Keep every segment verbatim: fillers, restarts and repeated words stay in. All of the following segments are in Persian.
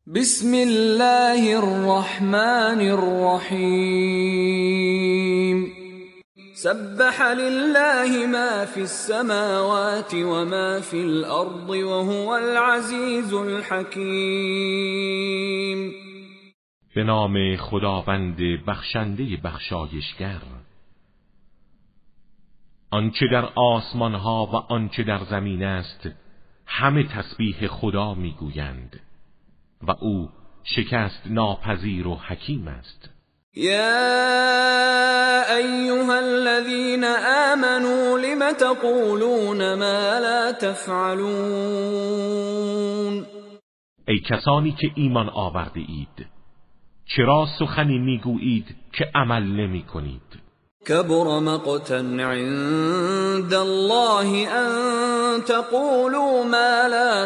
بسم الله الرحمن الرحیم سبح لله ما في السماوات وما في الأرض وهو العزيز الحكيم. به نام خداوند بخشنده بخشایشگر. آنچه در آسمان ها و آنچه در زمین است همه تسبیح خدا میگویند و او شکست ناپذیر و حکیم است. یا ایها الذین آمنوا لم تقولون ما لا تفعلون. ای کسانی که ایمان آورده اید، چرا سخنی میگویید که عمل نمی کنید؟ کبر مقتا عند الله ان تقولوا ما لا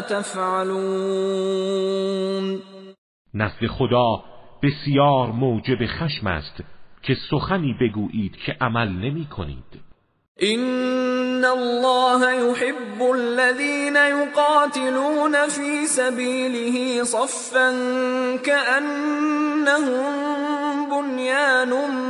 تفعلون. نزد خدا بسیار موجب خشم است که سخنی بگویید که عمل نمی کنید. ان الله يحب الذين يقاتلون في سبيله صفا كأنهم بنيان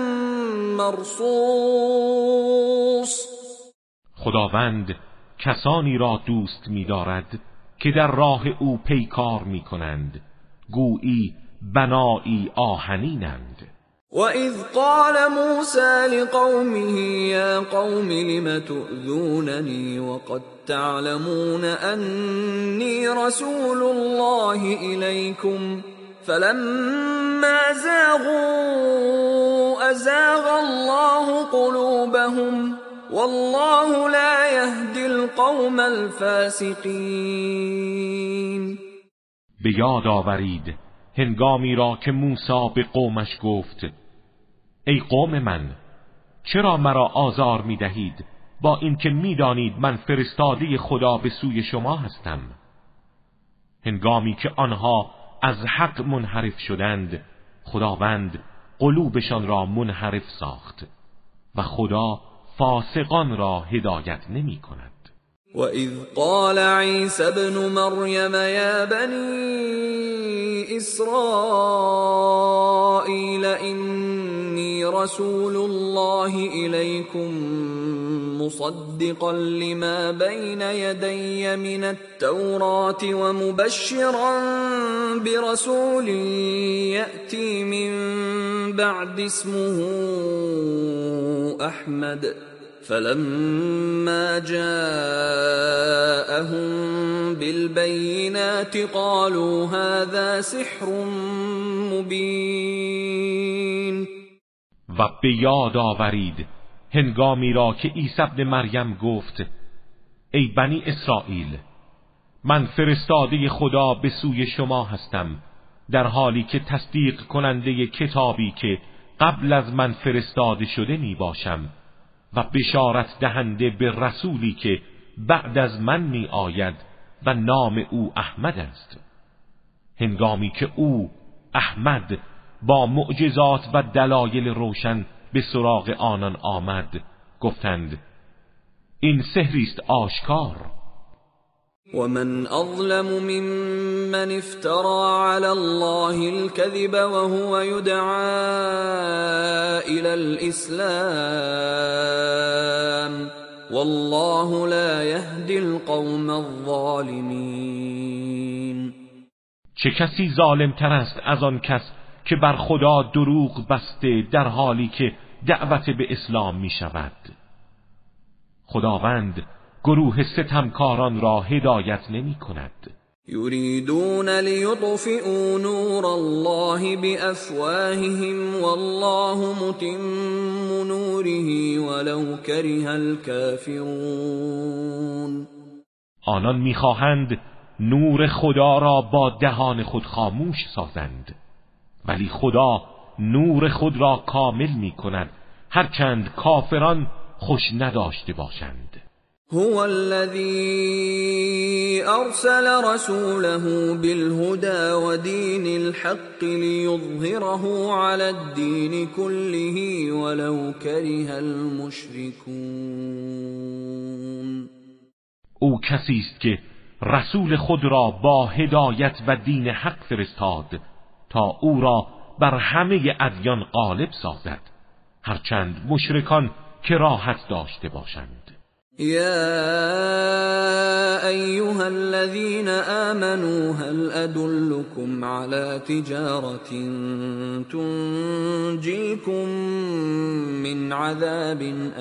مرصوص. خداوند کسانی را دوست می‌دارد که در راه او پیکار می‌کنند، گویی بنایی آهنینند. وَإِذْ قَالَ مُوسَى لِقَوْمِهِ يَا قَوْمِ لِمَ تُؤْذُونَنِي وَقَدْ تَعْلَمُونَ أَنِّي رَسُولُ اللَّهِ إِلَيْكُمْ فَلَمَّا زَاغُوا أَزَاغَ اللَّهُ قُلُوبَهُمْ وَاللَّهُ لَا يَهْدِي الْقَوْمَ الْفَاسِقِينَ. به یاد آورید هنگامی را که موسی به قومش گفت ای قوم من، چرا مرا آزار می دهید با اینکه می دانید من فرستاده خدا به سوی شما هستم؟ هنگامی که آنها از حق منحرف شدند، خداوند قلوبشان را منحرف ساخت و خدا فاسقان را هدایت نمی کند. وَإِذْ قَالَ عِيسَى ابْنُ مَرْيَمَ يَا بَنِي إِسْرَائِيلَ إِنِّي رَسُولُ اللَّهِ إِلَيْكُمْ مُصَدِّقًا لِمَا بَيْنَ يَدَيَّ مِنَ التَّوْرَاةِ وَمُبَشِّرًا بِرَسُولٍ يَأْتِي مِن بَعْدِ اسْمُهُ أَحْمَدُ فَلَمَّا جَاءَهُم بِالْبَيِّنَاتِ قَالُوا هَذَا سِحْرٌ مُبِينٌ. و به یاد آورید هنگامی را که عیسی ابن مریم گفت ای بنی اسرائیل، من فرستاده خدا به سوی شما هستم، در حالی که تصدیق کننده کتابی که قبل از من فرستاده شده می باشم و بشارت دهنده به رسولی که بعد از من می آید و نام او احمد است. هنگامی که او احمد با معجزات و دلایل روشن به سراغ آنان آمد، گفتند این سحری است آشکار. ومن أظلم ممن افترى على الله الكذب وهو يدعى إلى الإسلام والله لا يهدي القوم الظالمين. چه کسی ظالم تر است از آن کس که بر خدا دروغ بسته در حالی که دعوت به اسلام می شود. خداوند گروه ستمکاران را هدایت نمی کند. یریدون لیطفئوا نور الله بافواههم والله متم نوره ولو کره الکافرون. آنان میخواهند نور خدا را با دهان خود خاموش سازند، ولی خدا نور خود را کامل می کند هرچند کافران خوش نداشته باشند. هو الذي أرسل رسوله بالهدى ودين الحق ليظهره على الدين كله ولو كره المشركون. او کسی است که رسول خود را با هدایت و دین حق فرستاد تا او را بر همه ادیان غالب سازد، هرچند مشرکان کراهت داشته باشند. يا أيها الذين آمنوا هل أدلكم على تجارة تنجيكم من عذاب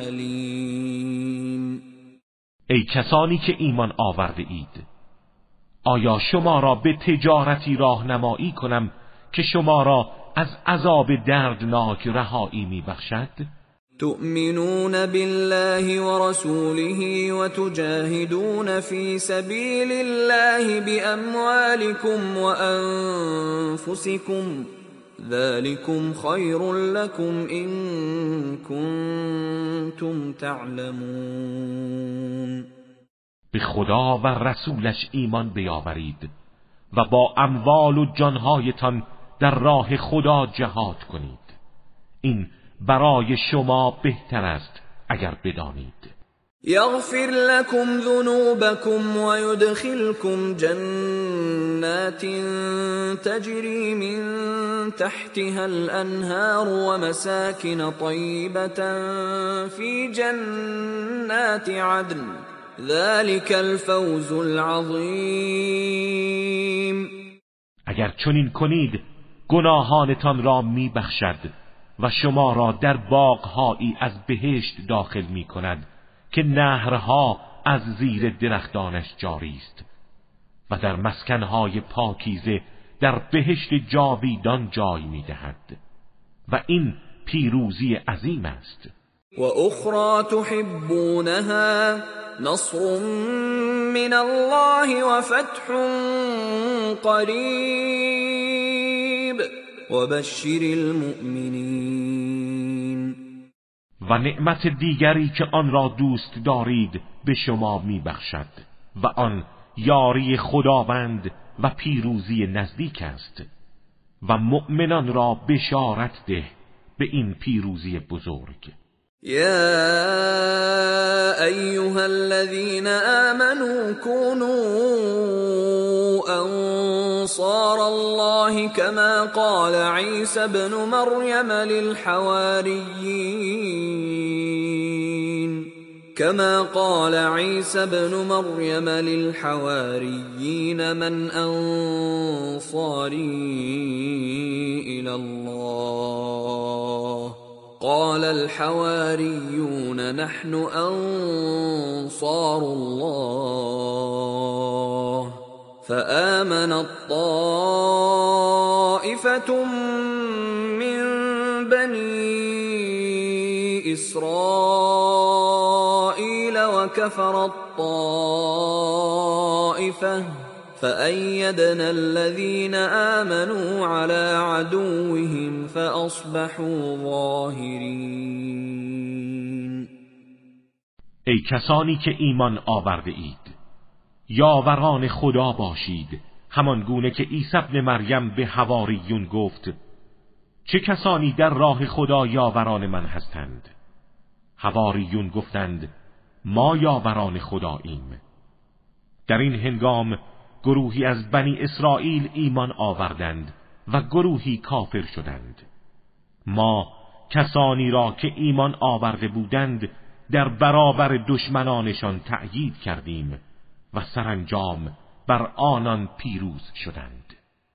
أليم. ای کسانی که ایمان آورده اید، آیا شما را به تجارتی راهنمایی کنم که شما را از عذاب دردناک رهایی میبخشد؟ تؤمنون بالله ورسوله وتجاهدون في سبيل الله بأموالكم وأنفسكم ذلكم خير لكم إن كنتم تعلمون. به خدا و رسولش ایمان بیاورید و با اموال و جانهایتان در راه خدا جهاد کنید، این برای شما بهتر است اگر بدانید. یغفر لكم ذنوبكم ويدخلكم جنات تجري من تحتها الأنهار ومساكن طيبة في جنات عدن ذلك الفوز العظیم. اگر چنین کنید گناهانتان را میبخشد و شما را در باغهایی از بهشت داخل می کند که نهرها از زیر درختانش جاری است و در مسکنهای پاکیزه در بهشت جاویدان جای می دهد و این پیروزی عظیم است. و اخرى تحبونها نصر من الله و فتح قریب و بشر المؤمنین. و نعمت دیگری که آن را دوست دارید به شما میبخشد و آن یاری خداوند و پیروزی نزدیک است و مؤمنان را بشارت ده به این پیروزی بزرگ. يا أيها الذين آمنوا كونوا أنصار الله كما قال عيسى ابن مريم للحواريين كما قال عيسى ابن مريم للحواريين من أنصاري إلى الله قال الحواريون نحن أنصار الله فآمنت طائفة من بني إسرائيل وكفرت طائفة فأيدنا الذين آمنوا على عدوهم فأصبحوا ظاهرين. ای کسانی که ایمان آورده اید، یاوران خدا باشید، همان گونه که عیسی ابن مریم به حواریون گفت چه کسانی در راه خدا یاوران من هستند؟ حواریون گفتند ما یاوران خداییم. در این هنگام گروهی از بنی اسرائیل ایمان آوردند و گروهی کافر شدند. ما کسانی را که ایمان آورده بودند در برابر دشمنانشان تأیید کردیم و سرانجام بر آنان پیروز شدند.